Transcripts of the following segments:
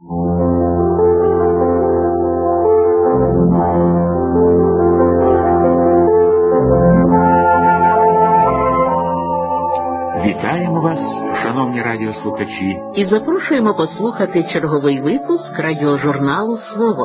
Вітаємо вас, шановні радіослухачі, і запрошуємо послухати черговий випуск радіожурналу «Слово».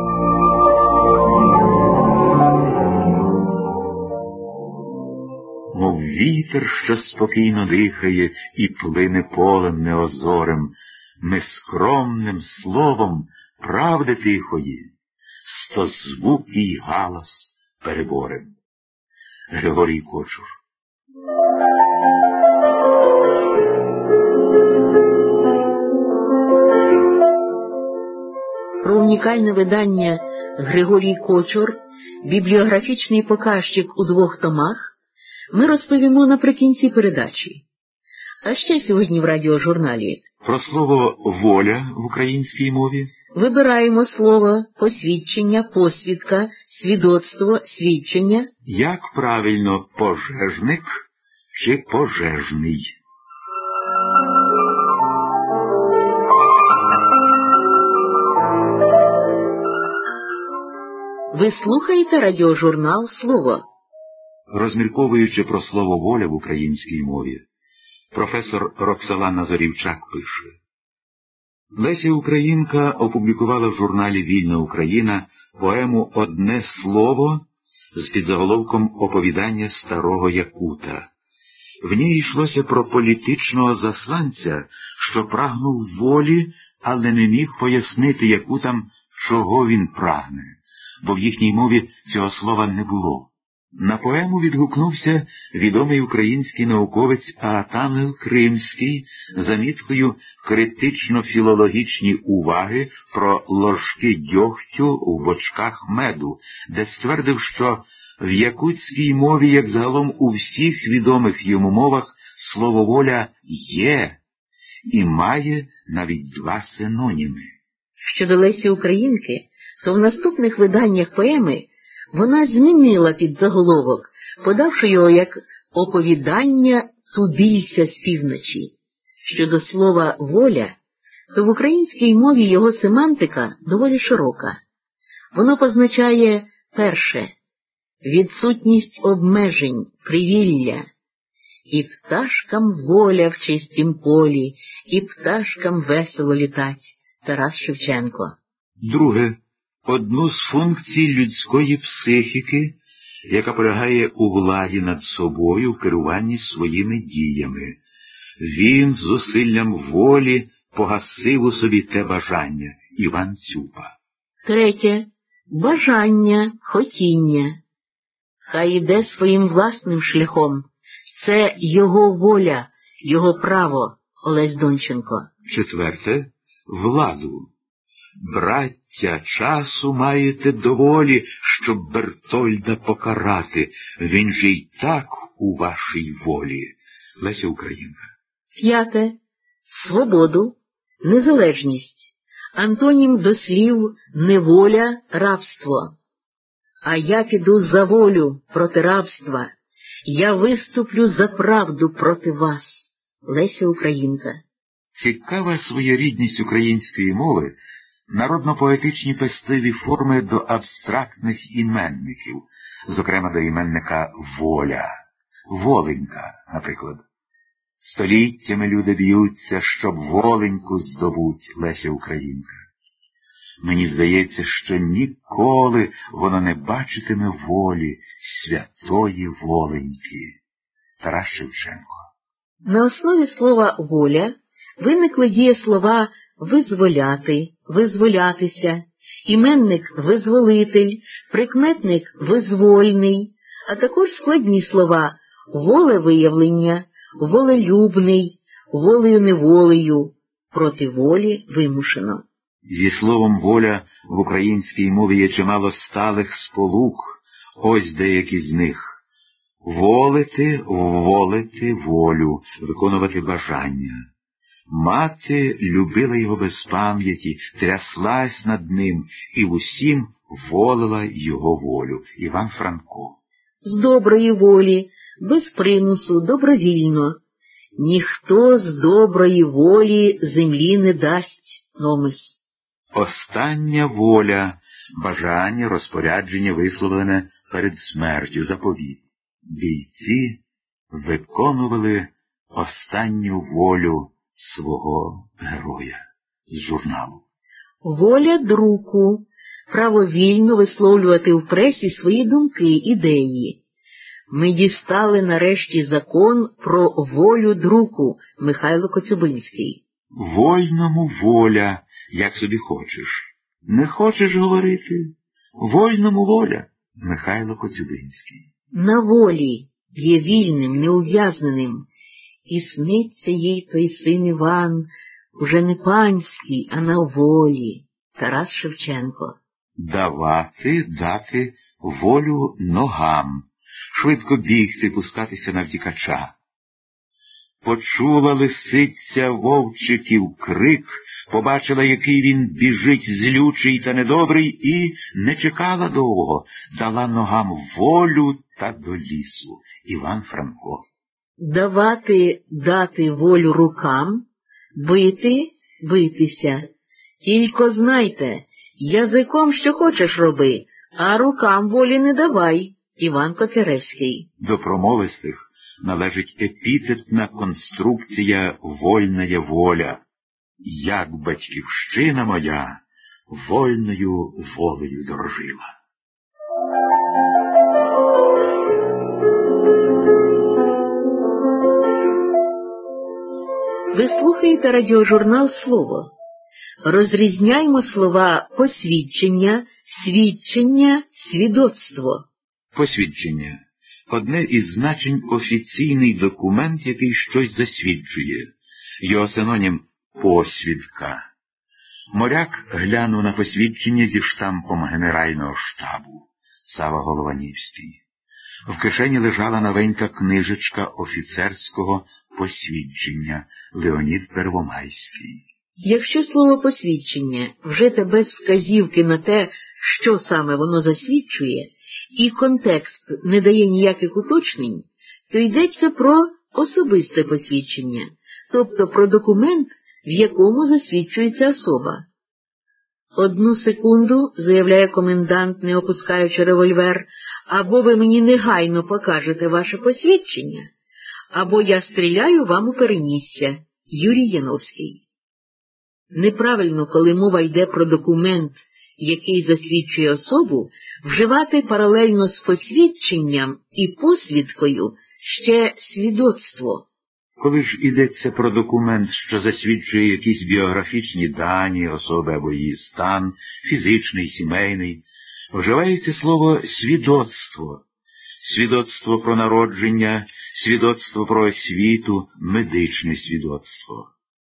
Мов вітер, що спокійно дихає і плине полем неозорим, ми скромним словом правди тихої стозвукий галас переборем. Григорій Кочур. Про унікальне видання «Григорій Кочур», бібліографічний показчик у 2 томах, ми розповімо наприкінці передачі. А ще сьогодні в радіожурналі про слово «воля» в українській мові. Вибираємо слово посвідчення, посвідка, свідоцтво, свідчення. Як правильно, пожежник чи пожежний? Ви слухаєте радіожурнал «Слово». Розмірковуючи про слово «воля» в українській мові, професор Роксолана Зорівчак пише: Леся Українка опублікувала в журналі «Вільна Україна» поему «Одне слово» з підзаголовком «Оповідання старого Якута». В ній йшлося про політичного засланця, що прагнув волі, але не міг пояснити якутам, чого він прагне, бо в їхній мові цього слова не було. На поему відгукнувся відомий український науковець Аатангел Кримський заміткою «Критично-філологічні уваги про ложки дьогтю в бочках меду», де ствердив, що в якутській мові, як загалом у всіх відомих йому мовах, слово «воля» є і має навіть 2 синоніми. Щодо Лесі Українки, то в наступних виданнях поеми вона змінила підзаголовок, подавши його як «Оповідання тубільця з півночі». Щодо слова «воля», то в українській мові його семантика доволі широка. Воно позначає перше – відсутність обмежень, привілля. І пташкам воля в чистім полі, і пташкам весело літать. Тарас Шевченко. Друге – одну з функцій людської психіки, яка полягає у владі над собою в керуванні своїми діями. Він з зусиллям волі погасив у собі те бажання. Іван Цюпа. Третє – бажання, хотіння. Хай іде своїм власним шляхом. Це його воля, його право. Олесь Донченко. Четверте – владу. Браття, часу маєте доволі, щоб Бертольда покарати. Він же й так у вашій волі. Леся Українка. П'яте – свободу, незалежність. Антонім до слів неволя, рабство. А я піду за волю проти рабства. Я виступлю за правду проти вас. Леся Українка. Цікава своєрідність української мови, народно-поетичні пестливі форми до абстрактних іменників, зокрема до іменника «воля». Воленька, наприклад. Століттями люди б'ються, щоб воленьку здобуть. Леся Українка. Мені здається, що ніколи воно не бачитиме волі, святої воленьки. Тарас Шевченко. На основі слова «воля» виникли дієслова «визволяти», «визволятися», іменник «визволитель», прикметник «визвольний», а також складні слова «волевиявлення», «волелюбний», «волею-неволею», «проти волі вимушено». Зі словом «воля» в українській мові є чимало сталих сполук, ось деякі з них. Волити, волити волю, виконувати бажання. Мати любила його без пам'яті, тряслась над ним і в усім волила його волю. Іван Франко. З доброї волі, без примусу, добровільно. Ніхто з доброї волі землі не дасть. Номис. остання воля, бажання, розпорядження, висловлене перед смертю, заповіт. Бійці виконували останню волю свого героя з журналу. Воля друку – право вільно висловлювати в пресі свої думки, ідеї. Ми дістали нарешті закон про волю друку. Михайло Коцюбинський. Вольному воля, як собі хочеш. Не хочеш говорити? Вольному воля. Михайло Коцюбинський. На волі є вільним, неув'язненим, і сниться їй той син Іван, уже не панський, а на волі. Тарас Шевченко. Дати волю ногам, швидко бігти, пускатися на втікача. Почула лисиця вовчиків крик, побачила, який він біжить злючий та недобрий, і не чекала довго, дала ногам волю та до лісу. Іван Франко. Дати волю рукам, битися. Тільки знайте, язиком що хочеш роби, а рукам волі не давай. Іван Котляревський. До промовистих належить епітетна конструкція «вольная воля». Як батьківщина моя вольною волею дорожила. Ви слухаєте радіожурнал «Слово». Розрізняймо слова посвідчення, свідчення, свідоцтво. Посвідчення – одне із значень офіційний документ, який щось засвідчує. Його синонім – посвідка. Моряк глянув на посвідчення зі штампом Генерального штабу. Сава Голованівський. В кишені лежала новенька книжечка офіцерського посвідчення Леонід Первомайський. Якщо слово «посвідчення» вжите без вказівки на те, що саме воно засвідчує, і контекст не дає ніяких уточнень, то йдеться про особисте посвідчення, тобто про документ, в якому засвідчується особа. «Одну секунду», – заявляє комендант, не опускаючи револьвер, «або ви мені негайно покажете ваше посвідчення, або я стріляю вам у перенісся». Юрій Яновський. Неправильно, коли мова йде про документ, який засвідчує особу, вживати паралельно з посвідченням і посвідкою ще свідоцтво. Коли ж йдеться про документ, що засвідчує якісь біографічні дані особи або її стан, фізичний, сімейний, вживається слово «свідоцтво». Свідоцтво про народження, свідоцтво про освіту, медичне свідоцтво.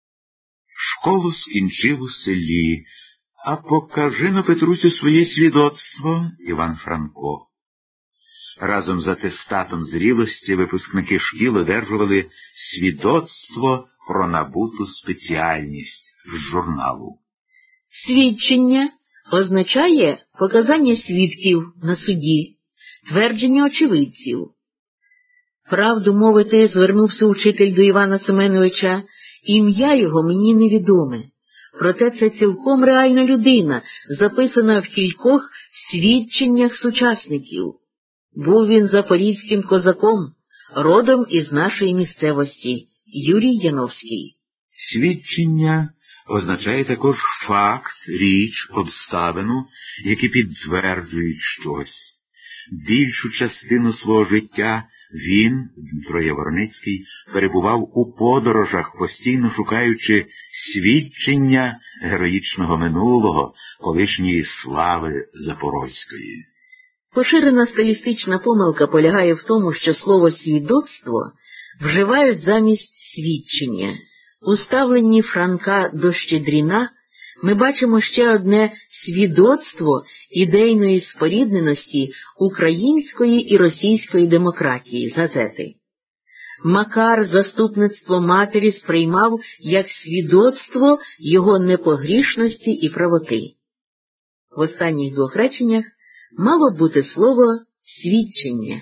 Школу скінчив у селі, а покажи-но, Петрусю, своє свідоцтво, Іван Франко. Разом з атестатом зрілості випускники шкіл одержували свідоцтво про набуту спеціальність з журналу. Свідчення означає показання свідків на суді, твердження очевидців. Правду мовити, звернувся учитель до Івана Семеновича, ім'я його мені невідоме. Проте це цілком реальна людина, записана в кількох свідченнях сучасників. Був він запорізьким козаком, родом із нашої місцевості. Юрій Яновський. Свідчення означає також факт, річ, обставину, які підтверджують щось. Більшу частину свого життя він, Дмитро Яворницький, перебував у подорожах, постійно шукаючи свідчення героїчного минулого, колишньої слави Запорозької. Поширена стилістична помилка полягає в тому, що слово «свідоцтво» вживають замість «свідчення». У ставленні Франка до Щедріна ми бачимо ще одне свідоцтво ідейної спорідненості української і російської демократії з газети. Макар заступництво матері сприймав як свідоцтво його непогрішності і правоти. В останніх двох реченнях мало бути слово «свідчення».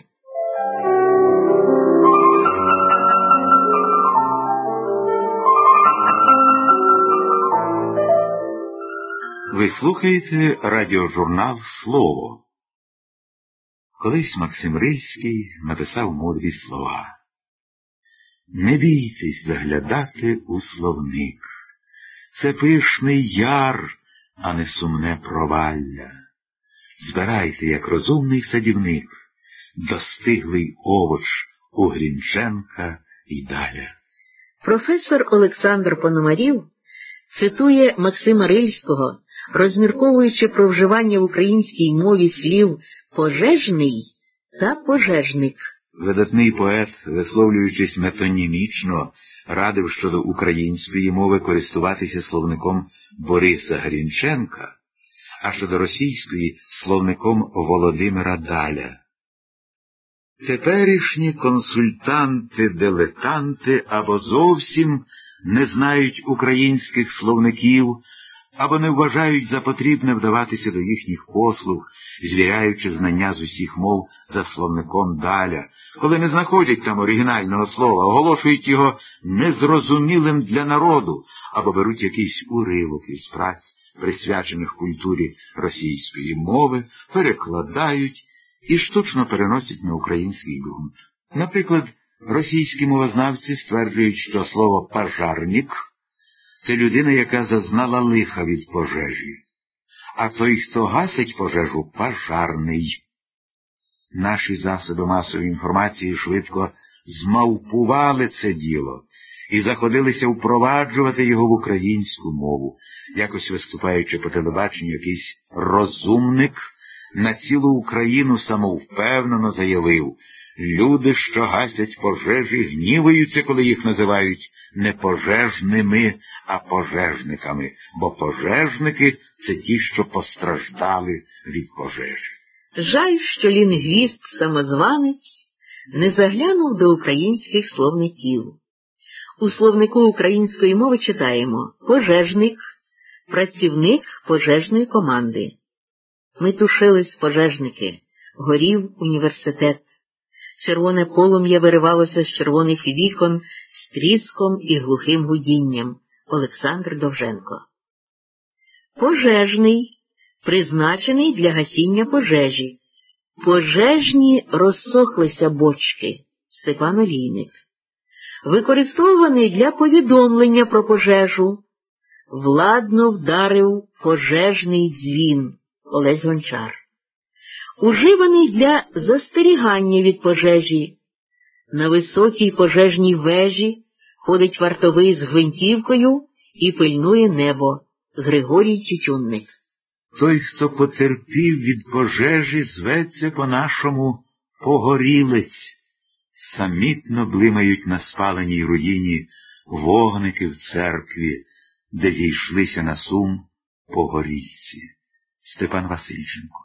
Ви слухаєте радіожурнал «Слово». Колись Максим Рильський написав мудрі слова. Не бійтесь заглядати у словник. Це пишний яр, а не сумне провалля. Збирайте, як розумний садівник, достиглий овоч у Грінченка і Даля. Професор Олександр Пономарів цитує Максима Рильського, розмірковуючи про вживання в українській мові слів «пожежний» та «пожежник». Видатний поет, висловлюючись метонімічно, радив щодо української мови користуватися словником Бориса Грінченка, а щодо російської – словником Володимира Даля. Теперішні консультанти-дилетанти або зовсім не знають українських словників, або не вважають за потрібне вдаватися до їхніх послуг, звіряючи знання з усіх мов за словником Даля. Коли не знаходять там оригінального слова, оголошують його незрозумілим для народу, або беруть якийсь уривок із праць, присвячених культурі російської мови, перекладають і штучно переносять на український ґрунт. Наприклад, російські мовознавці стверджують, що слово «пожарник» – це людина, яка зазнала лиха від пожежі, а той, хто гасить пожежу – пожарний. Наші засоби масової інформації швидко змавпували це діло і заходилися впроваджувати його в українську мову. Якось виступаючи по телебаченню, якийсь розумник на цілу Україну самовпевнено заявив: люди, що гасять пожежі, гніваються, коли їх називають не пожежними, а пожежниками, бо пожежники – це ті, що постраждали від пожежі. Жаль, що лінгвіст-самозванець не заглянув до українських словників. У словнику української мови читаємо «пожежник», «працівник пожежної команди». Метушились пожежники, горів університет. Червоне полум'я виривалося з червоних вікон з тріском і глухим гудінням. Олександр Довженко. Пожежний, призначений для гасіння пожежі. Пожежні розсохлися бочки. Степан Олійник. Використовуваний для повідомлення про пожежу. Владно вдарив пожежний дзвін. Олесь Гончар. Уживаний для застерігання від пожежі. На високій пожежній вежі ходить вартовий з гвинтівкою і пильнує небо. Григорій Тютюнник. Той, хто потерпів від пожежі, зветься по-нашому погорілець. Самітно блимають на спаленій руїні вогники в церкві, де зійшлися на сум погорільці. Степан Васильченко.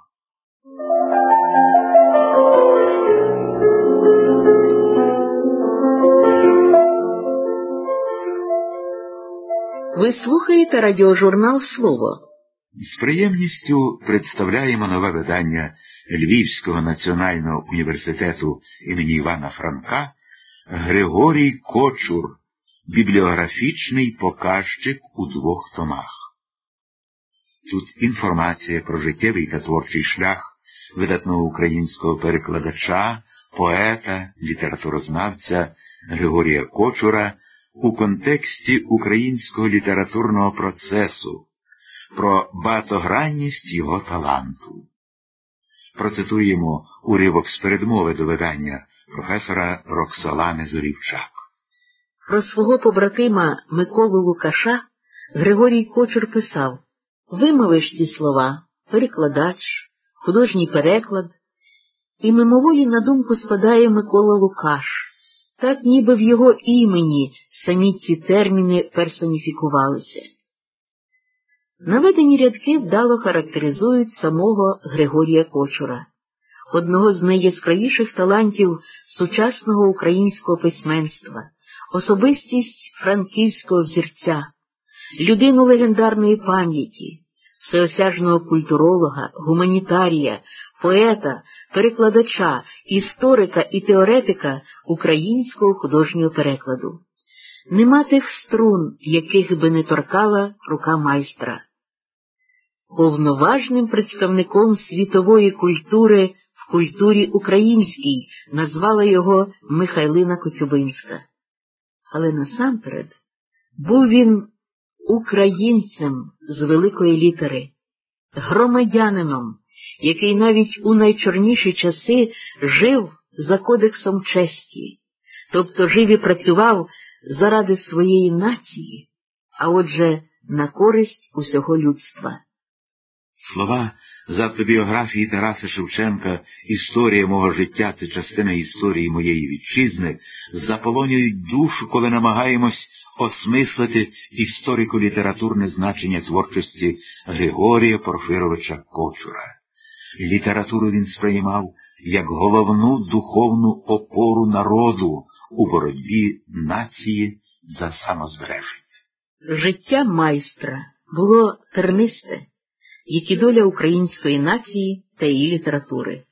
Ви слухаєте радіожурнал «Слово». З приємністю представляємо нове видання Львівського національного університету імені Івана Франка «Григорій Кочур. Бібліографічний показчик у 2 томах». Тут інформація про життєвий та творчий шлях видатного українського перекладача, поета, літературознавця Григорія Кочура у контексті українського літературного процесу, про багатогранність його таланту. Процитуємо уривок з передмови до видання професора Роксолани Зорівчак. Про свого побратима Миколу Лукаша Григорій Кочур писав: «Вимовиш ці слова, перекладач, художній переклад, і мимоволі на думку спадає Микола Лукаш, так ніби в його імені самі ці терміни персоніфікувалися». Наведені рядки вдало характеризують самого Григорія Кочура, одного з найяскравіших талантів сучасного українського письменства, особистість франківського взірця, людину легендарної пам'яті, всеосяжного культуролога, гуманітарія, поета, перекладача, історика і теоретика українського художнього перекладу. Нема тих струн, яких би не торкала рука майстра. повноважним представником світової культури в культурі українській, назвала його Михайлина Коцюбинська. Але насамперед був він українцем з великої літери, громадянином, який навіть у найчорніші часи жив за кодексом честі, тобто жив і працював заради своєї нації, а отже на користь усього людства. Слова з автобіографії Тараса Шевченка «Історія мого життя – це частина історії моєї вітчизни» заполонюють душу, коли намагаємось осмислити історико-літературне значення творчості Григорія Порфировича Кочура. Літературу він сприймав як головну духовну опору народу у боротьбі нації за самозбереження. Життя майстра було тернисте, як і доля української нації та її літератури.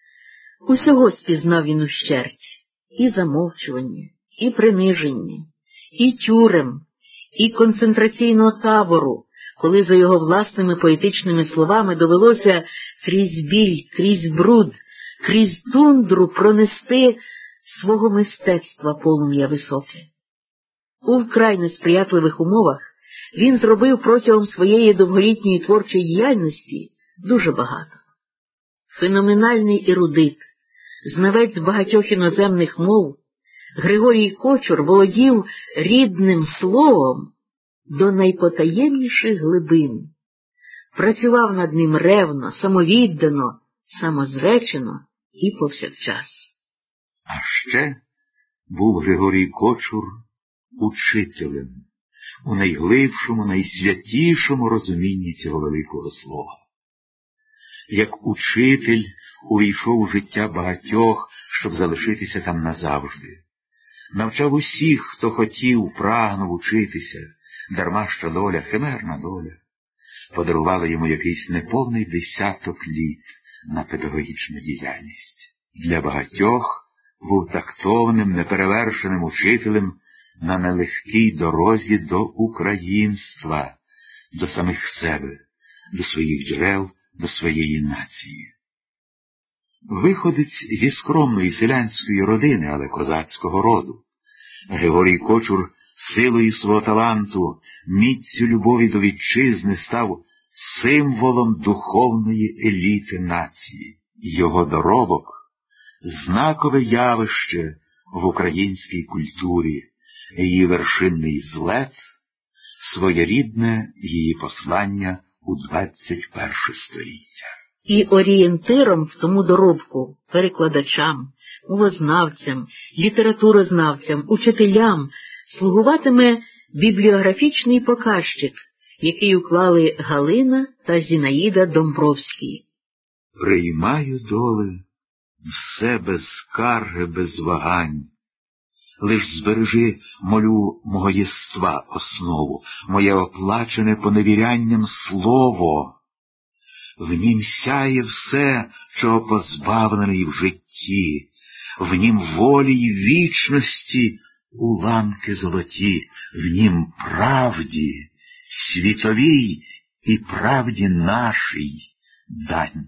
Усього спізнав він ущерть – і замовчування, і приниження, і тюрем, і концентраційного табору, коли за його власними поетичними словами довелося крізь біль, крізь бруд, крізь тундру пронести свого мистецтва полум'я високе. У вкрай несприятливих умовах він зробив протягом своєї довголітньої творчої діяльності дуже багато. Феноменальний ерудит, знавець багатьох іноземних мов, Григорій Кочур володів рідним словом до найпотаємніших глибин, працював над ним ревно, самовіддано, самозречено і повсякчас. А ще був Григорій Кочур учителем у найглибшому, найсвятішому розумінні цього великого слова. Як учитель увійшов у життя багатьох, щоб залишитися там назавжди. Навчав усіх, хто хотів, прагнув учитися, дарма що доля, химерна доля, подарувала йому якийсь неповний 10 літ на педагогічну діяльність. Для багатьох був тактовним, неперевершеним учителем на нелегкій дорозі до українства, до самих себе, до своїх джерел, до своєї нації. Виходець зі скромної селянської родини, але козацького роду, Григорій Кочур силою свого таланту, міццю любові до вітчизни став символом духовної еліти нації. Його доробок – знакове явище в українській культурі, її вершинний злет – своєрідне її послання у 21 століття. І орієнтиром в тому доробку перекладачам, мовознавцям, літературознавцям, учителям слугуватиме бібліографічний показчик, який уклали Галина та Зінаїда Домбровські. «Приймаю, доле, все без скарги, без вагань. Лиш збережи, молю, мого єства основу, моє оплачене поневірянням слово. В нім сяє все, чого позбавлений в житті, в нім волі й вічності уламки золоті, в нім правді, світовій і правді нашій дань».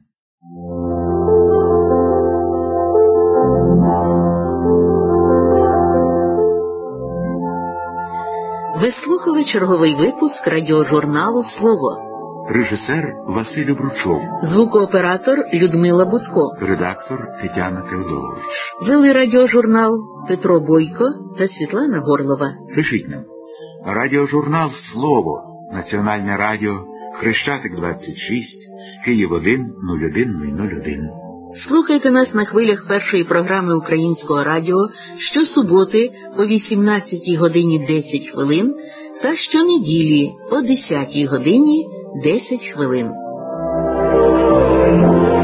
Ви слухали черговий випуск радіожурналу «Слово». Режисер Василь Обручов. Звукооператор Людмила Будко. Редактор Тетяна Теодорович. Вели радіожурнал Петро Бойко та Світлана Горлова. Пишіть нам. Радіожурнал «Слово». Національне радіо. Хрещатик 26. Київ 1 01001. Слухайте нас на хвилях першої програми Українського радіо щосуботи о 18 годині 10 хвилин та щонеділі о 10 годині 10 хвилин.